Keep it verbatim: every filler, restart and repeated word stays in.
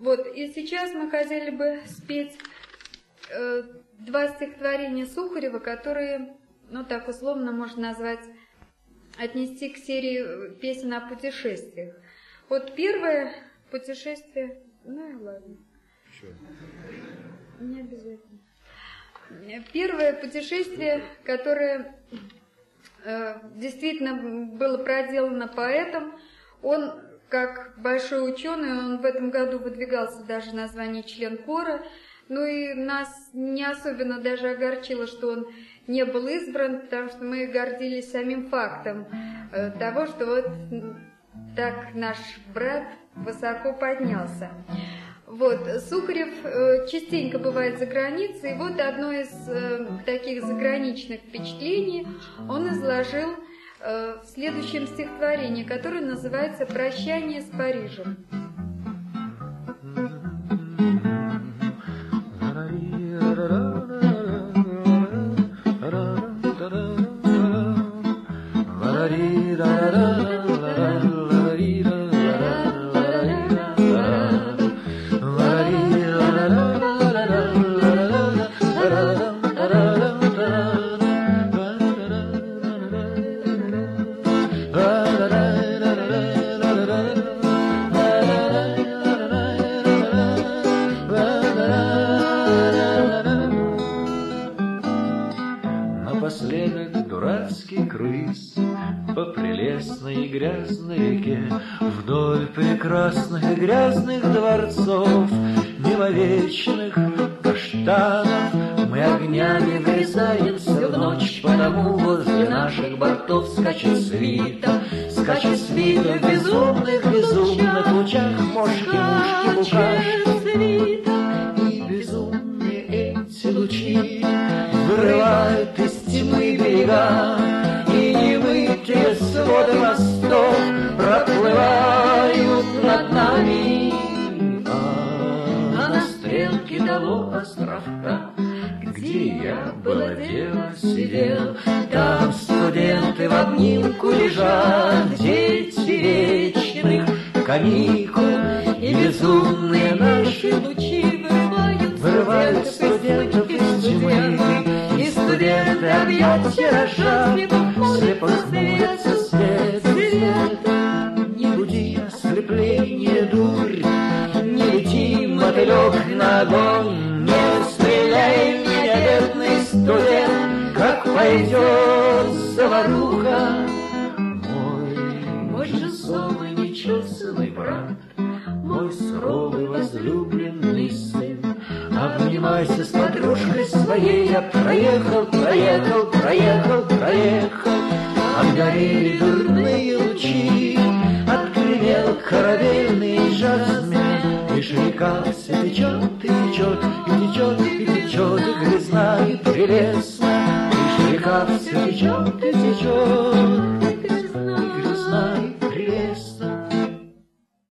Вот, и сейчас мы хотели бы спеть э, два стихотворения Сухарева, которые, ну так условно можно назвать, отнести к серии песен о путешествиях. Вот первое путешествие, ну и ладно. Что? Не обязательно. Первое путешествие, которое э, действительно было проделано поэтом, он, как большой ученый, он в этом году выдвигался даже на звание член хора, ну и нас не особенно даже огорчило, что он не был избран, потому что мы гордились самим фактом э, того, что вот так наш брат высоко поднялся. Вот, Сухарев э, частенько бывает за границей, и вот одно из э, таких заграничных впечатлений он изложил э, в следующем стихотворении, которое называется «Прощание с Парижем». Напоследок дурацкий круиз по прелестной и грязной реке, вдоль прекрасных и грязных дворцов, мимо вечных каштанов. Мы огнями врезаемся в ночь, потому возле наших бортов скачет свита, скачет свита в безумных, безумных лучах, мошки, мушки, букашки. И безумные эти лучи вырывают из тьмы берега, и немытые своды мостов проплывают над нами. А на стрелке того островка, где я было дело сидел, там студенты в обнимку лежат, дети вечных каникул, и безумные наши лучи вырывают, вырывают студентов из тьмы. И студенты объятия рожат, слепо хмурится свет, свет. Не буди ослепление, дурь, не лети, мотылек, на огонь, не стреляй меня, бедный студент, как пойдет заваруха. Мой, мой же самый нечесанный брат, мой суровый возлюбленный сын, обнимайся с подружкой своей. Я проехал, проехал, проехал, проехал. Отгорели дурные лучи, отгремел корабельный жасмин. Лишь река все течет и течет, и течет, и течет, и грязна, и прелестна. Лишь река все течет и течет, и грязна, и